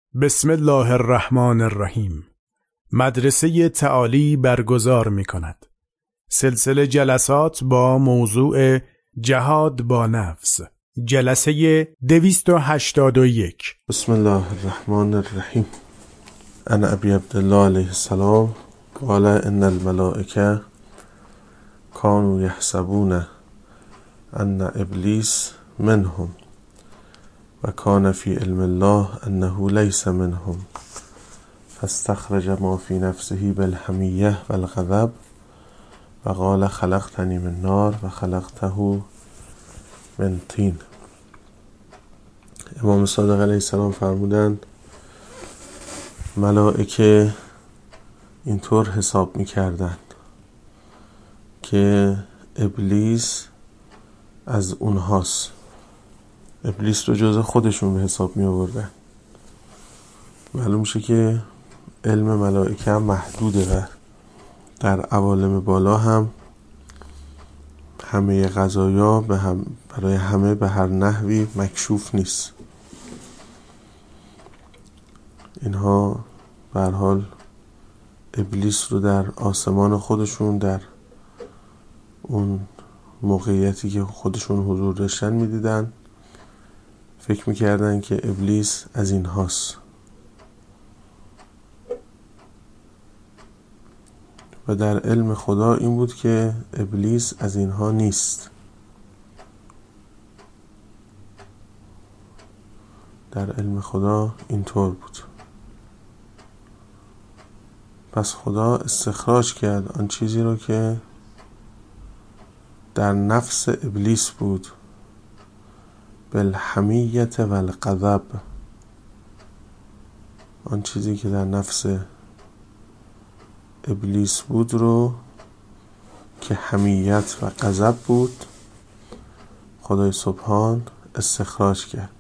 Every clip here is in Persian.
بسم الله الرحمن الرحیم. مدرسه تعالی برگزار می کند سلسله جلسات با موضوع جهاد با نفس، جلسه 281. بسم الله الرحمن الرحیم. عن ابی عبدالله علیه السلام قال ان الملائکه كانوا يحسبون ان ابلیس منهم و کان فی علم الله انه لیس منهم فاستخرج ما فی نفسه بالحمیه والغضب و قال خلقتنی من نار و خلقته من طین. امام صادق علیه السلام فرمودند ملائکه اینطور حساب می‌کردند که ابلیس از اونهاست. ابلیس رو جز خودشون به حساب می آوردن. معلوم میشه که علم ملائکه هم محدوده و در عوالم بالا هم همه قضایا برای همه به هر نحوی مکشوف نیست. اینها به هر حال ابلیس رو در آسمان خودشون، در اون موقعیتی که خودشون حضور داشتن میدیدن، فکر میکردن که ابلیس از این هاست و در علم خدا این بود که ابلیس از اینها نیست. در علم خدا اینطور بود. پس خدا استخراج کرد آن چیزی رو که در نفس ابلیس بود، بالحمیت و الغضب. آن چیزی که در نفس ابلیس بود رو که حمیت و غضب بود، خدای سبحان استخراج کرد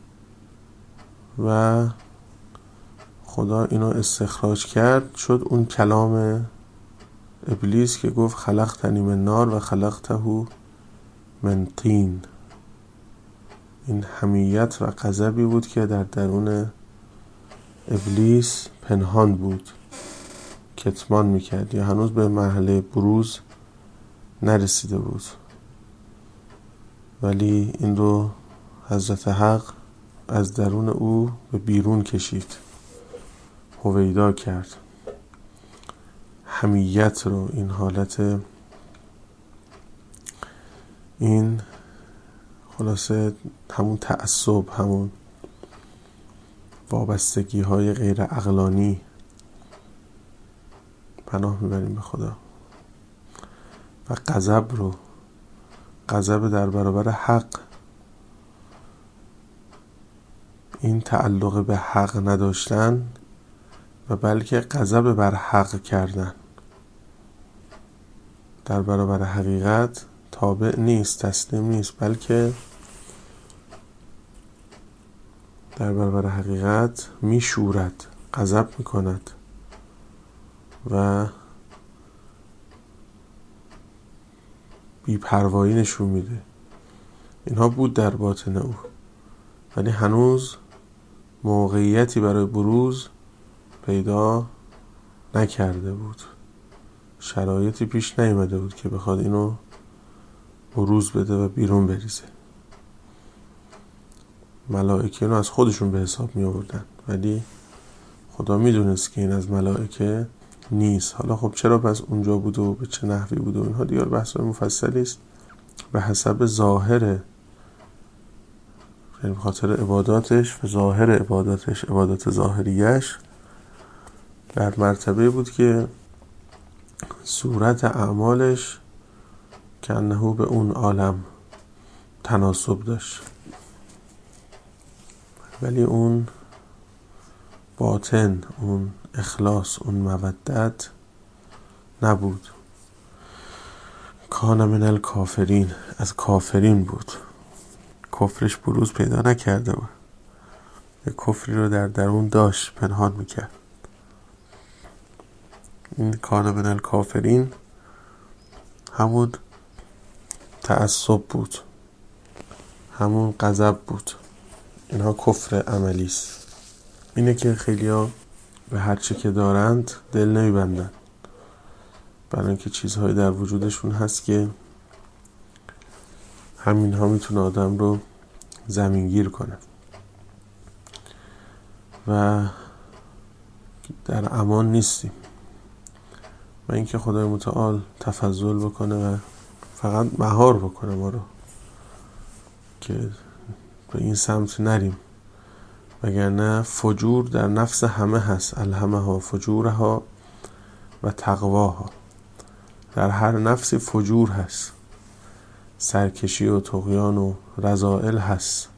و خدا اینو استخراج کرد شد اون کلام ابلیس که گفت خلقتنی من نار و خلقته من طین. این حمیت و غضبی بود که در درون ابلیس پنهان بود، کتمان میکرد یا هنوز به مرحله بروز نرسیده بود، ولی این رو حضرت حق از درون او به بیرون کشید، هویدا کرد. حمیت رو، این حالت، این خلاصه همون تعصب، همون وابستگی های غیر عقلانی، پناه میبریم به خدا. و غضب رو، غضب در برابر حق، این تعلق به حق نداشتن و بلکه غضب بر حق کردن، در برابر حقیقت تابع نیست، تسلیم نیست، بلکه در برابر حقیقت میشورد، غضب میکند و بی‌پروایی نشون میده. اینها بود در باطن او، ولی هنوز موقعیتی برای بروز پیدا نکرده بود، شرایطی پیش نیامده بود که بخواد اینو بروز بده و بیرون بریزه. ملائکه اینو از خودشون به حساب می آوردن، ولی خدا میدونست که این از ملائکه نیست. حالا خب چرا پس اونجا بود و به چه نحوی بود و اینها دیگر بحث‌های مفصلی است. به حسب ظاهره، یعنی خاطر عباداتش و ظاهر عباداتش، عبادات ظاهریش در مرتبه بود که صورت اعمالش که انه به اون عالم تناسب داشت، ولی اون باطن، اون اخلاص، اون مودت نبود. کان من الکافرین، از کافرین بود، کفرش بروز پیدا نکرده بود، یه کفری رو در درون داشت، پنهان میکرد. این کان من الکافرین همون تعصب بود، همون غضب بود. اینها کفر عملی است. اینه که خیلیا به هر چه که دارند دل نمیبندن، برای اینکه چیزهایی در وجودشون هست که همین ها میتونه آدم رو زمینگیر کنه و در امان نیستیم. و اینکه خدای متعال تفضل بکنه و فقط مهار بکنه ما رو که به این سمت نریم، وگرنه فجور در نفس همه هست. الهمها فجورها و تقواها. در هر نفسی فجور هست، سرکشی و طغیان و رذائل هست.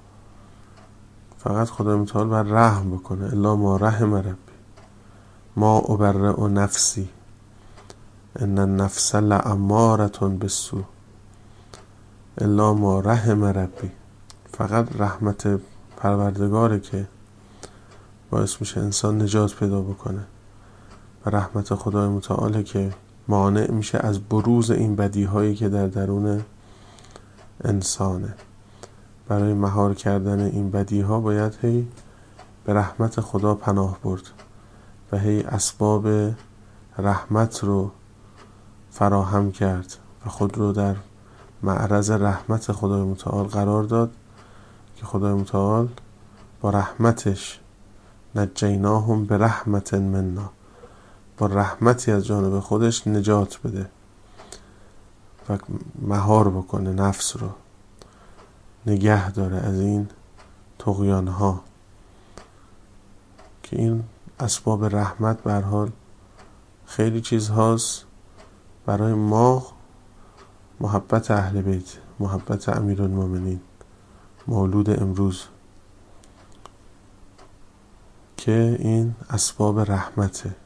فقط خدای متعال بر رحم بکنه. الا ما رحم ربی ما ابرئ نفسی ان النفس لاماره بالسوء الا ما رحم ربی. فقط رحمت پروردگاره که باعث میشه انسان نجات پیدا بکنه و رحمت خدای متعاله که مانع میشه از بروز این بدیهایی که در درون انسانه. برای مهار کردن این بدیها باید هی به رحمت خدا پناه برد و هی اسباب رحمت رو فراهم کرد و خود رو در معرض رحمت خدای متعال قرار داد که خدای متعال با رحمتش نجیناهم به رحمت منا، با رحمتی از جانب خودش نجات بده و مهار بکنه، نفس رو نگه داره از این طغیان ها. که این اسباب رحمت به هر حال خیلی چیز هاست. برای ما محبت اهل بیت، محبت امیرالمومنین مولود امروز، که این اسباب رحمته.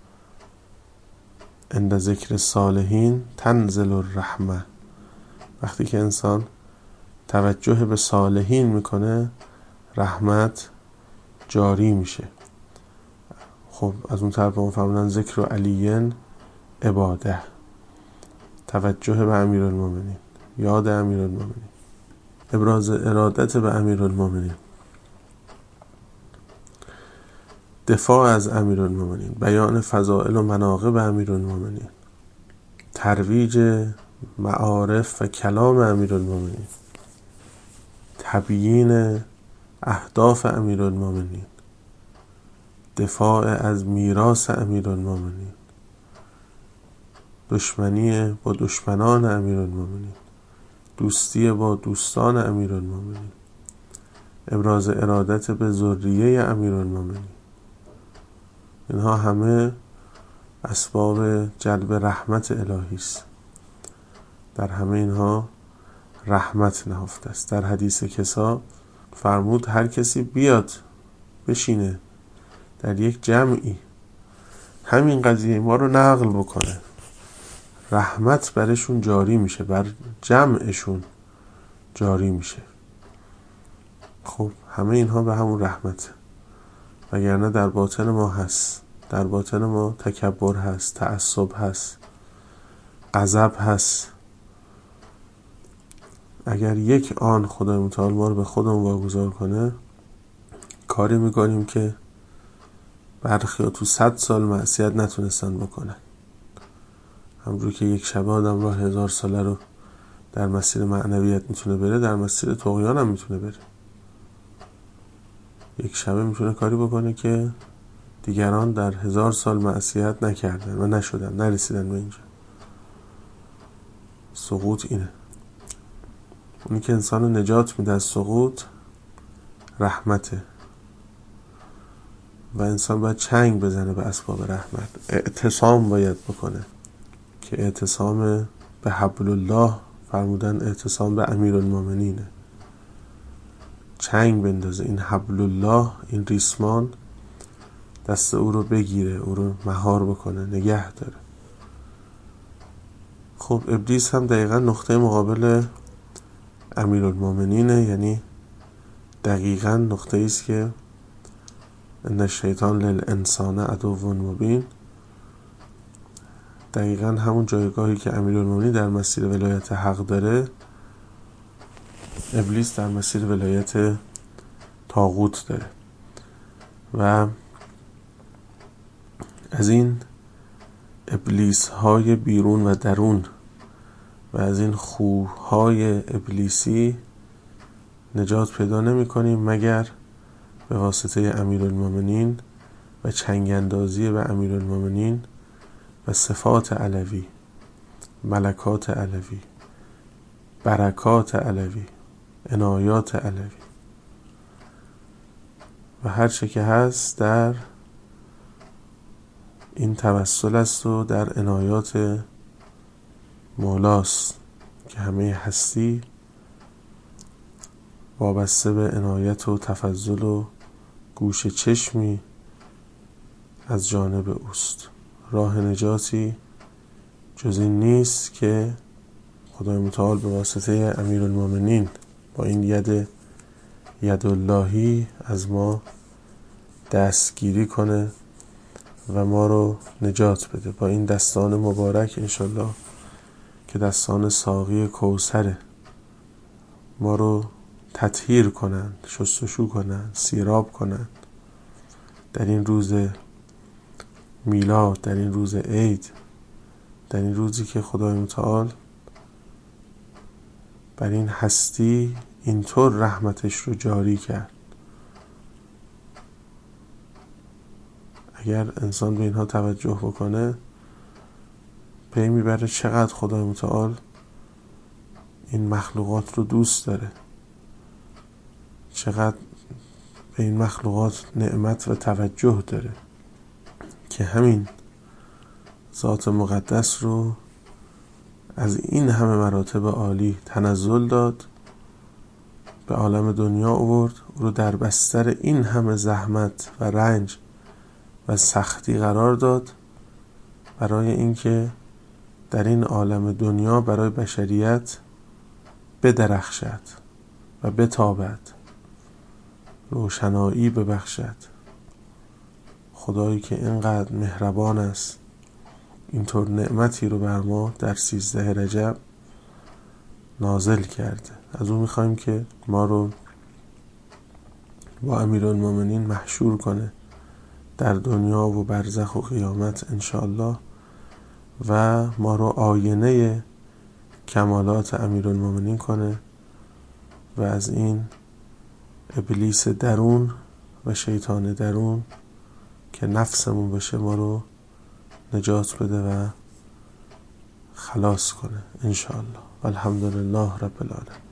عند ذکر صالحین تنزل الرحمه. وقتی که انسان توجه به صالحین میکنه رحمت جاری میشه. خب از اون طرف اون فرمودن ذکر علیین عباده، توجه به امیرالمومنین، یاد امیرالمومنین، ابراز ارادت به امیرالمومنین، دفاع از امیرالمومنین، بیان فضائل و مناقب امیرالمومنین، ترویج معارف و کلام امیرالمومنین، تبیین اهداف امیرالمومنین، دفاع از میراث امیرالمومنین، دشمنی با دشمنان امیرالمومنین، دوستی با دوستان امیرالمومنین، ابراز ارادت به ذریه امیرالمومنین. اینها همه اسباب جلب رحمت الهی است. در همه اینها رحمت نهفته است. در حدیث کسا فرمود هر کسی بیاد بشینه در یک جمعی همین قضیه ما رو نقل بکنه، رحمت برشون جاری میشه، بر جمعشون جاری میشه. خب همه اینها به همون رحمت، وگرنه در باطن ما هست. در باطن ما تکبر هست، تعصب هست، غضب هست. اگر یک آن خدای متعال ما رو به خودمون واگذار کنه، کاری میکنیم که برخی تو 100 سال معصیت نتونستن بکنن. همونجور که یک شبه آدم راه 1000 ساله رو در مسیر معنویت میتونه بره، در مسیر طغیان هم میتونه بره. یک شبه میتونه کاری بکنه که دیگران در 1000 سال معصیت نکردن و نشدن، نرسیدن به اینجا. سقوط اینه. اونی که انسان رو نجات میده از سقوط رحمته و انسان باید چنگ بزنه به اسباب رحمت. اعتصام باید بکنه که اعتصام به حبل الله فرمودن اعتصام به امیرالمومنینه. چنگ بندازه این حبل الله، این ریسمان دست او رو بگیره، او رو مهار بکنه، نگه داره. خب ابلیس هم دقیقا نقطه مقابل امیرالمومنینه، یعنی دقیقا نقطه ایست که ان الشیطان للانسان عدو مبین. دقیقا همون جایگاهی که امیرالمومنین در مسیر ولایت حق داره، ابلیس در مسیر ولایت طاغوت داره. و از این ابلیس های بیرون و درون و از این خوهای ابلیسی نجات پیدا نمی کنیم مگر به واسطه امیرالمومنین و چنگاندازی به امیرالمومنین و صفات علوی، ملکات علوی، برکات علوی، عنایات علوی و هر چه که هست در این توسل است و در عنایات مولاست که همه هستی وابسته به عنایت و تفضل و گوش چشمی از جانب اوست. راه نجاتی جز این نیست که خدای متعال به واسطه امیرالمومنین با این ید اللهی از ما دستگیری کنه و ما رو نجات بده. با این دستان مبارک انشالله که دستان ساقی کوثره ما رو تطهیر کنند، شستشو کنند، سیراب کنند در این روز میلاد، در این روز عید، در این روزی که خدای متعال بر این هستی اینطور رحمتش رو جاری کرد. اگر انسان به اینها توجه بکنه پی میبره چقدر خدای متعال این مخلوقات رو دوست داره، چقدر به این مخلوقات نعمت و توجه داره که همین ذات مقدس رو از این همه مراتب عالی تنزل داد، به عالم دنیا آورد، او رو در بستر این همه زحمت و رنج و سختی قرار داد برای اینکه در این عالم دنیا برای بشریت بدرخشد و بتابد، روشنایی ببخشد. خدایی که اینقدر مهربان است اینطور نعمتی رو بر ما در 13 رجب نازل کرده. از اون میخوایم که ما رو با امیرالمومنین محشور کنه در دنیا و برزخ و قیامت انشاءالله و ما رو آینه کمالات امیرالمومنین کنه و از این ابلیس درون و شیطان درون که نفسمون بشه ما رو نجات بده و خلاص کنه انشاءالله. الحمدلله رب العالمین.